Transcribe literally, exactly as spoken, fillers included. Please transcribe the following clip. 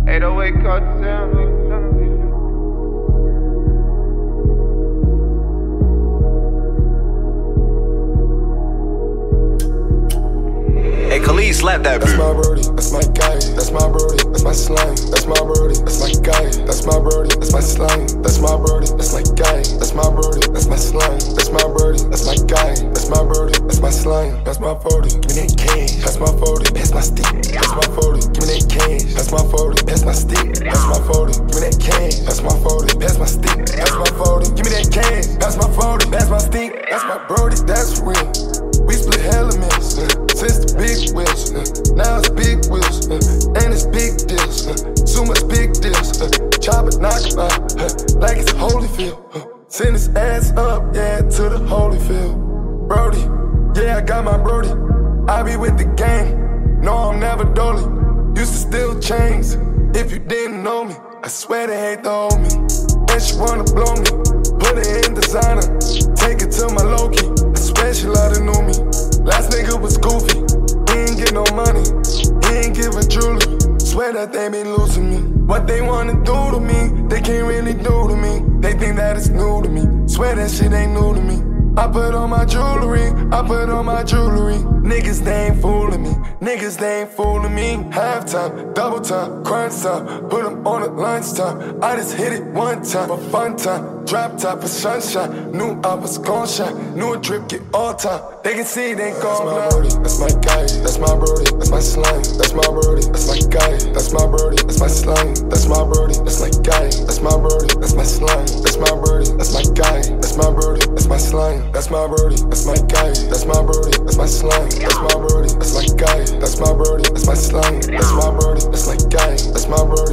eight oh eight cartel, nigga. Hey, Khalid, slap that That's bitch. my birdie, that's my guy, that's my birdie, that's my slang. That's my birdie, that's my guy, that's my birdie, that's my slang. That's my birdie, that's my guy, that's my birdie, that's my slang. That's my birdie, that's my guy, that's my birdie, that's my slang. That's my forty, give me that cash. That's my forty, that's my stick. That's my forty, give me that cash. That's my forty, that's my stick. That's my forty, give me that cash. That's my forty, that's my stick. That's my forty, give me that cash. That's my forty, that's my stick. That's my birdie, that's real. We split elements. Uh, Since the big wheels, uh, now it's big wheels, uh, and it's big deals, uh, too much big deals, uh, chop it, knock it out, uh, like it's Holyfield, uh, send his ass up, yeah, to the Holyfield. Brody, yeah, I got my Brody, I be with the gang, no, I'm never dolly, used to steal chains, if you didn't know me, I swear they hate to hold me, and she wanna blow me, put it in designer, take it to my low-key, I swear she love to know me. Last nigga was goofy, he ain't get no money, he ain't give a jewelry. Swear that they be losing me. What they wanna do to me, they can't really do to me. They think that it's new to me, swear that shit ain't new to me. I put on my jewelry, I put on my jewelry. Niggas, they ain't fooling me, niggas, they ain't fooling me. Halftime, double time, crunch time, put them on at lunchtime. I just hit it one time for fun time. Drop top for sunshine, knew I was gon' shine. Knew a drip get all time, they can see it ain't gon' blind. That's my birdie, that's my guy, that's my birdie, that's my slang. That's my birdie, that's my guy, that's my birdie, that's my slang. That's my birdie, that's my guy, that's my birdie, that's my slang. That's my birdie, that's my guy, that's my birdie, that's my slang. That's my birdie, that's my guy, that's my birdie, that's my slang. That's my birdie, that's my guy, that's my birdie, that's my slang. That's my birdie, that's my guy, that's my birdie.